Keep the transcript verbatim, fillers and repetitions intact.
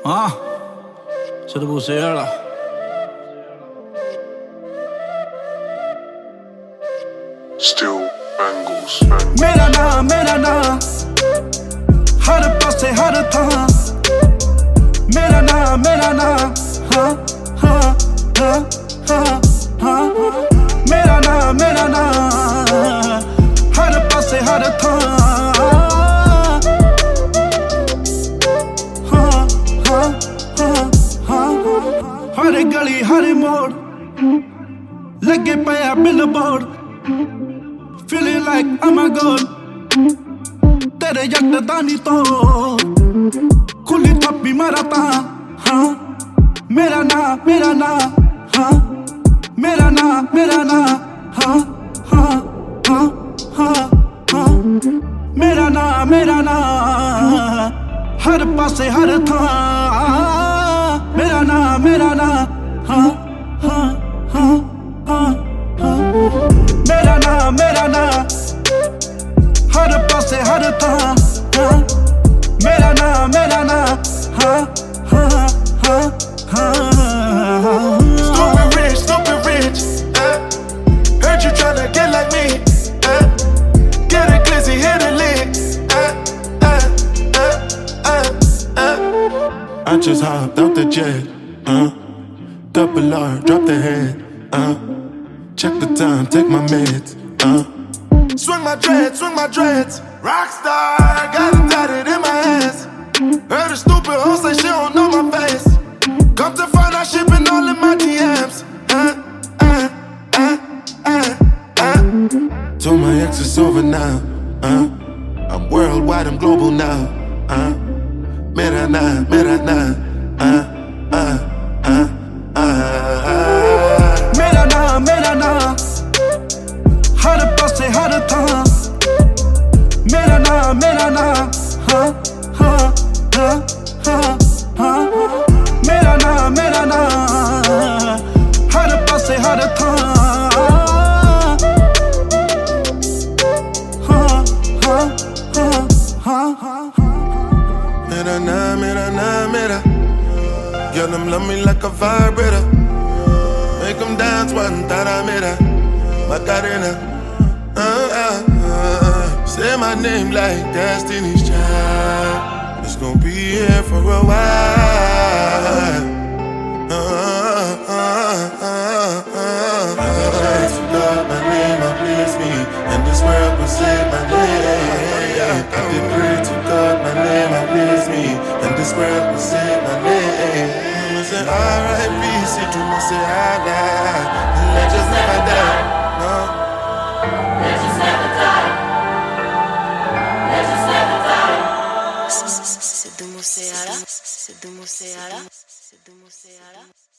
Ah, se te pusiera. Still Bangles. मेरा नाम मेरा नाम हर पासे हर थां मेरा नाम मेरा नाम हाँ हाँ हाँ हाँ हाँ मेरा नाम मेरा नाम हर पासे हर थां हाँ हाँ हाँ हाँ हर गली हर मोड़ लगे पिया billboard Feeling like I'm a god तेरे जट दानी तो खुली थप्पी मारता हाँ मेरा नाम मेरा नाम हाँ मेरा नाम मेरा नाम हाँ हाँ हाँ हाँ हाँ मेरा नाम मेरा नाम हर पासे हर थां मेरा नाम मेरा नाम हाँ हाँ हाँ हाँ हाँ मेरा नाम मेरा नाम हर पासे हर थां हाँ मेरा नाम मेरा नाम हाँ हाँ हाँ हाँ Stupid rich, stupid rich, uh. Heard you tryna get like me, uh. Get a glizzy, hit a lick, uh, uh, uh, uh, uh. I just hopped out the jet, uh. Double R, drop the head, uh. Check the time, take my meds, uh. Swing my dreads, swing my dreads. Rockstar, got it tatted in my hands. Heard a stupid hoe say she don't know my face. Come to find out she been all in my D Ms. Uh, uh, uh, uh, uh. Told my ex it's over now. Uh. I'm worldwide, I'm global now. Uh. Mera na, mera na. Uh, uh, uh, uh. मेरा नाम मेरा नाम हर पासे हर थां मेरा नाम मेरा नाम हाँ हाँ हाँ हाँ हाँ मेरा नाम मेरा नाम हर पासे हर थां हाँ हाँ हाँ हाँ हाँ Mera na, mera na, mera. Girl, them love me like a vibrator. Make them dance one tada mera. Macarena. Uh, uh, uh. Say my name like Destiny's Child. It's gonna be here for a while. Uh, uh, uh, uh, uh. I pray to God my name will please me, and this world will say my name. I did pray to God my name will please me, and this world will say my name. I say R I P, see to me say I die, and legends never die. No. Legends never die. Legends never die. C'est de mon Seara, c'est de mon Seara, c'est de mon Seara.